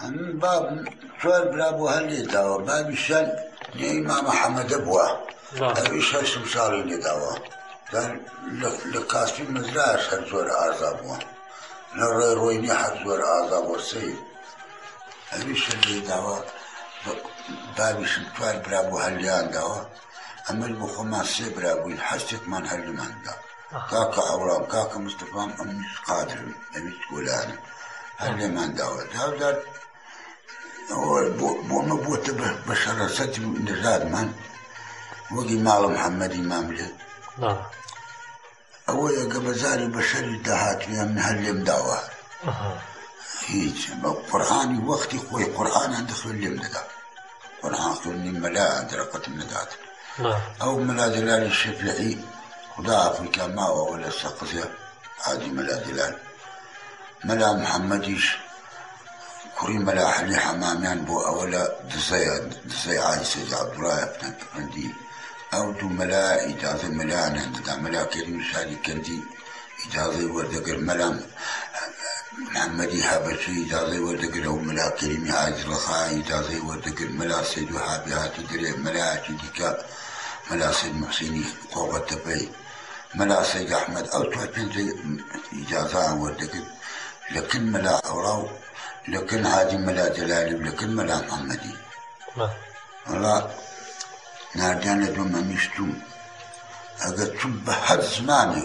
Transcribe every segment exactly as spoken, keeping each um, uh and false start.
من باب سؤال برابو هاللي داوا باب الشان إمام محمد أبوه أبيش هالسمساري اللي داوا كان لكاسي مزراش هالزور أعزابوه نرى رويني حزور أعزاب والسيد أبيش اللي داوا باب سؤال برابو هاللي داوا أما البخماس سيبرابو حسيت من هاللي من دا كاكا عورام كاكا مصطفى أمس قادر أمس تقولان هاللي من داوا هذا هو بو مبوت بشر ستي نزاد من وقي مال محمد إمام له نعم هو قبزاري بشري دهات فيها من هاللي مداوا هيج قرآني وقتي خوي قرآن عند خل اللي مددا قرآن خلني ملا عند رقة الندات أو ملا دلال الشفعي خدا في كماوة ولا سقفها هذه ملا دلال ملا محمديش كوري ملا حلي حمامان بو أولا دزايا دزايا عايسة عبد الله عندي أو دو ملا إجازة ملا عند ملا كريم شادي كندي إجازة وردقر ملا محمدي حبشي إجازة وردقر أو ملا كريم عايز لخا إجازة وردقر ملا سيد وحابي هاتي دري ملا عشيديكا ملا سيد محسيني قوة تبي ملا سيد أحمد أو تواتين زي إجازة وردقر لكن ملا أوراو لكن هذه ملا جلالي ولكن ملا محمدي والله نادانا دوما مشتوم أقد تب حد زماني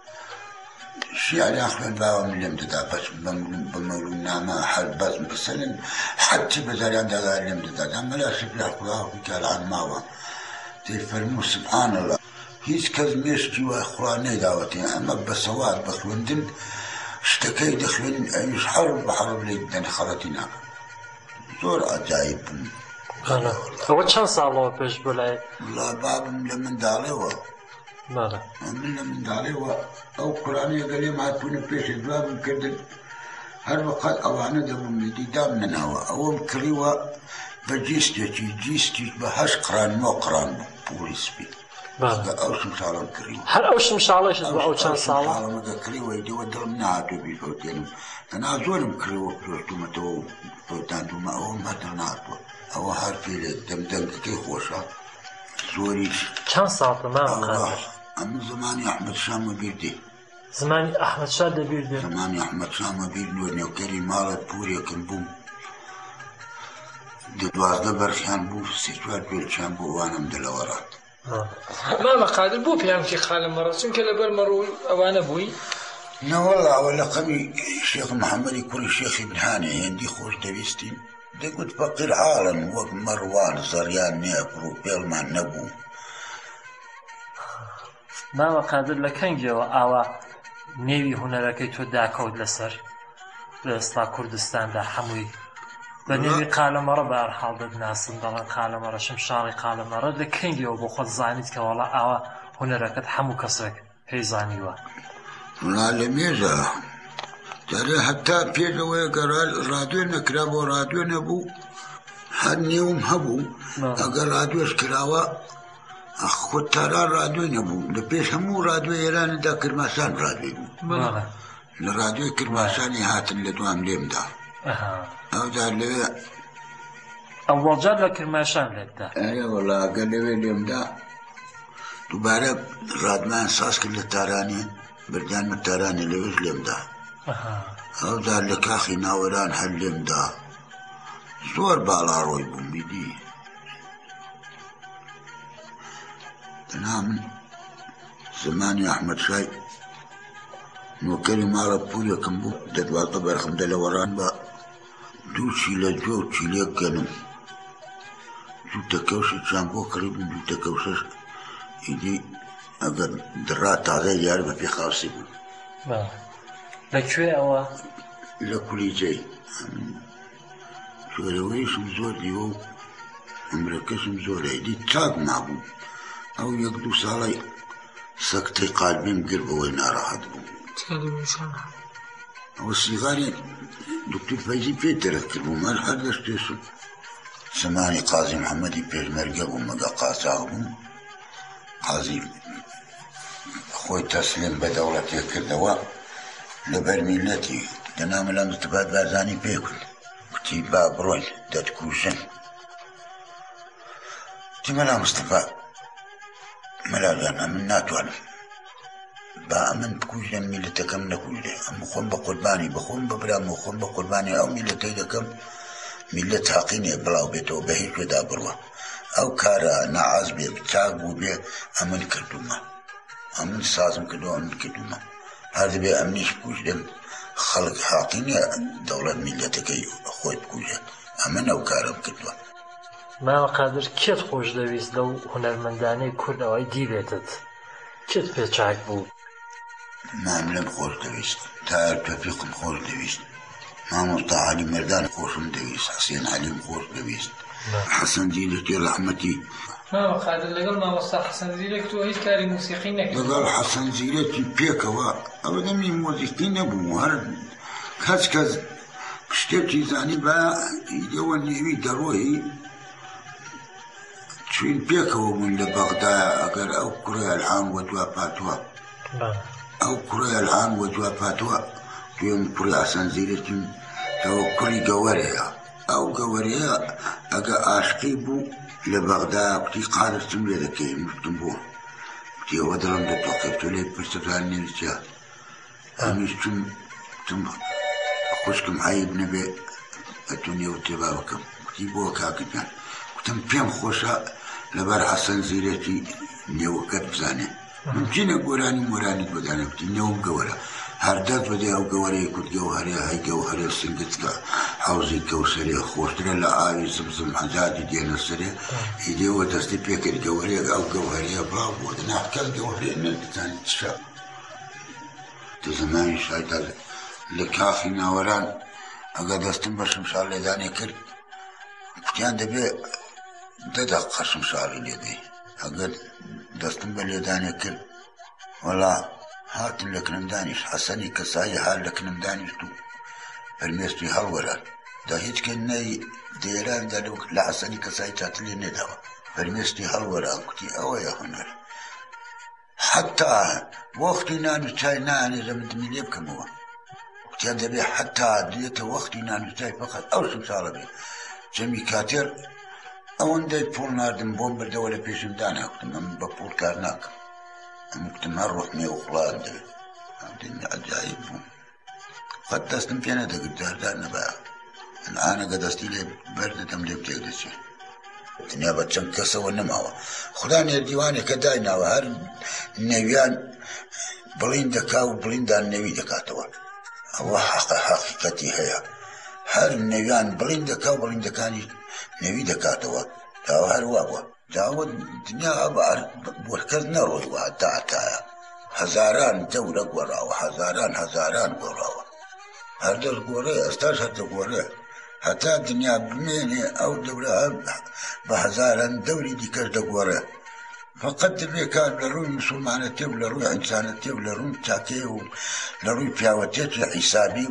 شيء على آخر الباوة من الامتداد بس بمولونا ما حد بس بسلم حتى بزاري عند هذا الامتداد أما لا شفلح قلاه وكال عن ماوة تفرمو سبحان الله هيس كزميشتي وإخواني دعوتي أما بسواد بخلوندن اشتكي دخلين أيش حرب بحرب لي بدنا خلطينا زور عجائب أنا هو كم صار بيش بلاي والله باب من داليوا ماذا من من داليوا أو قرآن يقولي ما تكون بيش الباب كده هر وقت أوانا دم من دام نناوا أو مكريوا بجيستي جيستي بهش قرآن مو قرآن بوليس بي ماذا أوش مشالم كريم هل أوش مشالش أو كم صار مشالم هذا كريم ويدي ودرم نعتو بيفوتين أنا أزورم كريم وكرتو متو فوتانتو ما هو ما تنعتو أو هارفي دم دم كي خوشة زوريش كم صار ما قادر أم زماني أحمد شام بيردي زماني أحمد شاد بيردي زماني أحمد شام بيردي وكريم مالت بوري كنبوم دوازده برخيان بو سيتوال بيرشان بو وانا مدلورات ما قادر بو بيام كي خال مرة سنك لبل مرو أوانا بوي لا والله ولا قمي الشيخ محمد يكون الشيخ ابن هاني عندي خوش دبيستين دي قلت فقير عالم وقت مروان زريان نيكرو بيلمان نبو ما قادر لكن جوا أوا نيوي هنركي تو داكود لسر لسلا كردستان دا حموي بنيوي قال مرة بأرحال ضد ناس ضلن قال مرة شمشاري قال مرة لكن جوا بخد زانيت كوالا أوا هنركت حمو كسرك هي زانيوا لا لميزة ترى حتى بيجا ويقرا راديو نكرابو راديو نبو هنيوم هبو أقر راديو سكراوا أخو ترى راديو نبو لبيش همو راديو إيران دا كرماسان راديو الراديو كرماساني هات اللي دوام ليم دا أو دا اللي أول جاد لكرماسان لك أي والله قال لي ليم دا دوباره رادمان ساس كل تاراني بردان متاراني اللي وش ليم دا أو دا اللي كاخي ناوران حل ليم دا زور بالا روي بوميدي تنام زماني أحمد شاي نوكري مالا بوريا كمبو ددوا طبر خمد لوران با دوشي لجو تشيليك كنم جو تكوش جامبو قريب جو تكوش إيدي أقل درات هذا يارب في خاصي با لكوي أوا لكولي جاي شو رويش مزور ديو أمريكاش مزور هيدي تاق معبو أو يقدو صالي سكتي قلبين قربوا وين راحت تلفزيون والصغاري دكتور فايزي بيتر كلمو ما الحد اشتيسو سماني قاضي محمد بير مرقب ومقا قاساهم قاضي خوي تسليم بدولتي كردوا لبر ملتي تنام لم تباد بازاني بيكل وتی با بڕۆین دەتکوژن وتی مەلا مستەفا مەلا لانا من ناتوانم با من بکوژێن میلەتەکەم نەکوژێ ئەمە خۆم بە قوربانی بخۆم ببرام و خۆم بە قوربانی ئەو میلەتەی دەکەم میلەت حەقی نییە بڵاو بێتەوە بە هیچ وێدا بڕوە ئەو کارە نەعاز بێ چاک بوو بێ ئەمن کردومە ئەمن سازم کردەوە ئەمن کردومە هەر دەبێ ئەمنیش بکوژێم خەڵک حەقی نییە دەوڵەت میلەتەکەی خۆی بکوژێت ئەمن ئەو کارم کردووە ماوە قادر کێت خۆش دەویست لەو هونەرمەندانەی کورد ئەوەی دیبێتت کێت پێ چاک بوو ماملەم خۆش دەویست تایەر تۆفیقم خۆش دەویست مامۆستا عەلی مەردان خۆشم دەویست حەسێن عەلیم خۆش دەویست حەسەن زیرەکی ڕەحمەتی ماوە قادر لەگەڵ مامۆستا حەسەن زیرەک تۆ هیچ کاری موسیقی نەکرد لەگەڵ حەسەن زیرەکی پێکەوە ئەوە دەمی مۆزیقی نەبوو هەر کەس کەس شتێکی زانی بە ئیدەوە نێوی دەڕۆی چوین پێکەوە بوون لە بەغدایە ئەگەر ئەو کوڕی ئەلحان وە دوا پاتووە ئەو کوڕی ئەلحان وە دوا پاتووە دوێم کوڕی حەسەن زیرەکیم تەوە کوڕی گەوەرەیە ئەو گەوەرەیە ئەگە عاشقی بوو لە بەغدایە کوتی قادر چم لێ دەکەی مفتم بووە کوتی ئەوە دڵم دەتۆقێت تۆ لێ پرسەکان نێویستە ئەمیش چم چم خوشکم عیب نەبێ ئەتوانێ و تێبا بکەم کوتی بۆ کاکتان کوتم پێم خۆشە لەبەر حەسەن زیرەکی نێوەکەت بزانێ ممکنە گۆرانی مۆرانی بەدانە کوتی نێوم گەوەرە هەر دەست بەدێ ئەو گەوەرەی کورد گەوهەرێ هەی گەوهەرێ سنگتکە حەوزی کەوسەرێ خۆشترە لە ئاوی زمزم حەجاجی دێنە سەرێ ئیدێوە دەستی پێکرد گەوەرێک ئەو گەوهەرەیە بڵاو بۆ دەنات کەس گەوهەرێ نەدەزانی چشە دە زمانی شایدا لە کاخی ناوەران ئەگە دەستم بە شمشار لێدانێ کرد کوتیان دەبێ دە دەقیقە شمشاری لێدەی ئەگەر دەستم بە لێدانێ کرد وەڵا هاتن لە کنمدانیش حەسەنی کەسایی هار لە کنمدانیشت و فەرمێستی هەڵوەران دا هیچ کە نەی دێراندا لە حەسەنی کەسایی چاتر لێ نێداوە فەرمێستی هەڵوەران کوتی ئەوەیە هونەر حتا وەختی نان و چای نانێژە من دمی لێ بکەمەوە کوتیان دەبێ حتا دێتە وەختی نان و چای فەقەت ئەو شمشاڵە بێ جەمی کاتێر ئەوەندەی پوڵ ناردم بۆم بردەوە لە پێشم داناکوتم ئەم بە پوڵ کار ناکەم ئەمکتم هەر ڕۆحمێ و خوڵان دەوێت ئەمدەمی عەجایب بووم قەت دەستم پێ نەدەگرت جاردار نەبا ئەنعانەگە دەستی لێ بەردەدەم لێ بتێک دەچێت دنیا بە چەند کەسەوە نەماوە خدا نێردیوانێکە دایناوە هەر نەویان بڵین دەکا و بڵیندان نەوی دەکاتەوە ئەوە حەقیقەتی هەیە هەر نەویان بڵین دەکا و بڵیندەکانی نەوی دەکاتەوە داوە هەروە بووە داوە دنیا بۆ کەس نەڕۆیوە هەتا هەتایە هەزاران دەورە گۆڕاوە هەزاران هەزاران گۆڕاوە هەر دەست گۆڕێ ئەستاش هەتە گۆڕێ هەتا دنیا بمێنێ ئەو دەورە بە هەزاران دەوری دیکەش دەگۆڕێ فقط دەبێ کار لە ڕووی موسڵمانەتێ و لە ڕووی ئینسانەتێ و لە ڕووی چاکێ و لە ڕووی پیاوەتێکی حیسابی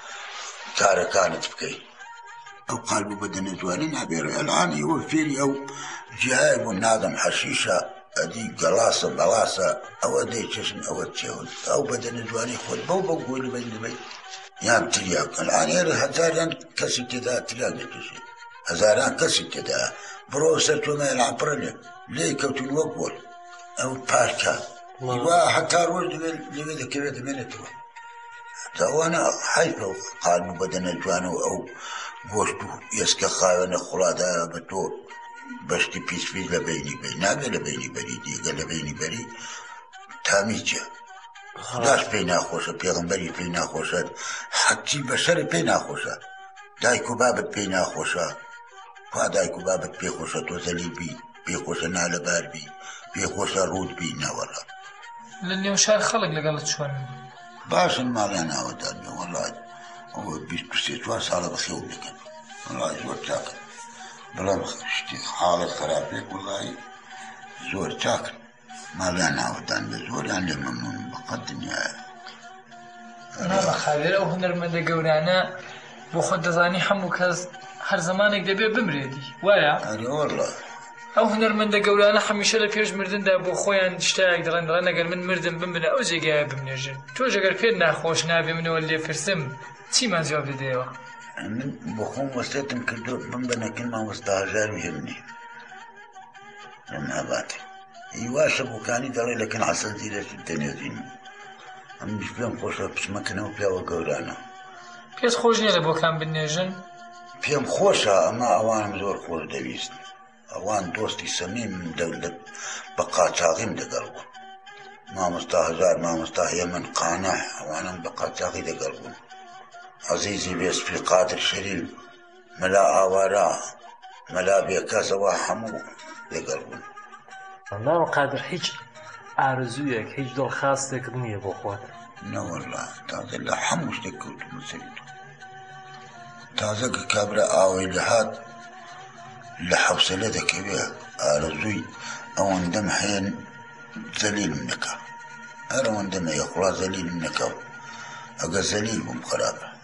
کارەکانت بکەیت ئەو قالب و بەدەنە جوانی نابێڕێ ئەلعان ئێوە فێری ئەو جیهای بوو نادەم حەشیشە ئەدی گەڵاسە بەڵاسە ئەوە دەی چشن ئەوە چێوت ئەو بەدەنە جوانی خۆت بەو بەو گۆی لەبەی لەبەی یان تریاک ئەلعان ئێرە هەزاریان کەسی تێدا تریاک دەکەشێت هەزاران کەسی تێدا بڕۆ سەر تۆمە ئەلعان پڕە لێ لێی کەوتون وەک گۆل ئەو پارکە وا هەتا ڕۆژ لەوێ دەکەوێت دەمێنێتەوە داوانە حیفە قالب و بەدەنە جوانەوە ئەو گۆشت و ئێسکە خاوێنە خوڵادایە بە تۆ بەشتی پیسپیس لە بینی بەری نابێت لە بینی بەری دیگە لە بینی بەری تامیجە خداش پێی ناخۆشە پێغەمبەری پێی ناخۆشە حەقی بەشەر پێی ناخۆشە دایک و بابت پێی ناخۆشە خوا دایک و بابت پێی خۆشە تۆ زەلیل بی پێی خۆشە نالەبار بی پێی خۆشە ڕوود بی ناوەڕە لە نێو شار خەڵک لەگەڵت چۆن باشن ماڵیان ئاوەدان بێ وەڵای ئەوە بیست و سێ چوار ساڵە بەخێو دەکەن وەڵای زۆر چاکن بەڵام شتی حاڵت خراپێک وەڵای زۆر چاکن ماڵیان ئاوەدان بێ زۆریان لێ مەمنون بەقەت دنیایە نامە خاوێر ئەو هونەرمەندە گەورانە بۆ خۆت دەزانی هەموو کەس هەر زمانێک دەبێ بمرێتی وایە ئەرێ وەڵڵا ئەو هونەرمەندە گەورانە هەمیشە لە پێش مردندا بۆ خۆیان شتایەک دەڵێن دەڵێن ئەگەر من مردم بمرە ئەو جێگایە بمنێژن تۆش ئەگەر پێت ناخۆش نابێ منەوە لێ پرسم چیمان جواب دەدەیەوە من بخوم وستم كردو بمبنا كل ما مستهجر ويهمني لما باتي يواش ابو كاني داري لكن عسل زي ليش التنازين ام مش بيم خوش بس مكنه وبيا وقورانا بيس خوشني لبو كان بالنجن بيم خوشة اما اوان زور خوش دبيست اوان دوستي سميم من دولة بقى شاغي من دقلبون ما مستهجر ما مستهي من قانع اوان بقى شاغي دقلبون عزيزي بيس في قادر شريف ملا آوارا ملا بيكاس وحمو دقلبون نام قادر هیچ ئارزوویەک هیچ دڵخواستێک نییە بۆ خۆت نا والله تازە لە هەموو شتێک کەوتمە سەریتەوە تازە کە کابرا ئاوەی لە هات لە حەوسەلە دەکەوێ ئارزووی ئەوەندەم هەیە زەلیلم نەکا هەر ئەوەندەم هەیە خوڵا زەلیلم نەکا ئەگەر زەلیل بووم خراپە